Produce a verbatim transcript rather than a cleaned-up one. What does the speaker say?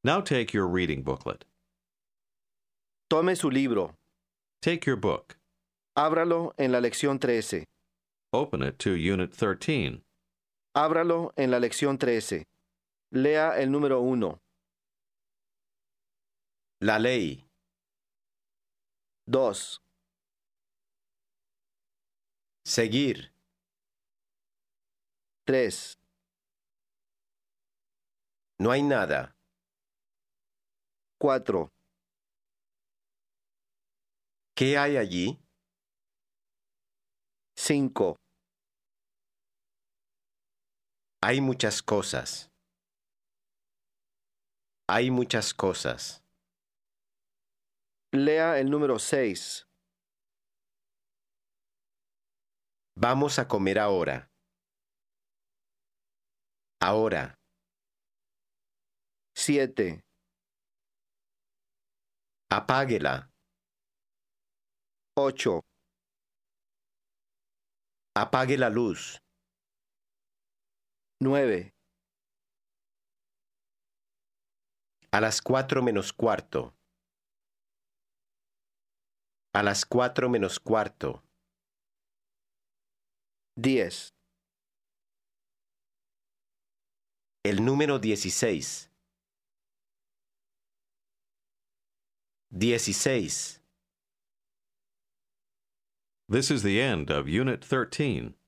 Now take your reading booklet. Tome su libro. Take your book. Ábralo en la lección trece. Open it to Unit thirteen. Ábralo en la lección trece. Lea el número uno. La ley. dos, Seguir. tres, No hay nada. cuatro, ¿Qué hay allí? cinco, Hay muchas cosas. Hay muchas cosas. lea el número seis. Vamos a comer ahora. Ahora. siete, Apáguela. ocho, Apague la luz. nueve, A las cuatro menos cuarto. A las cuatro menos cuarto. diez, El número dieciséis. Dieciséis. This is the end of Unit thirteen.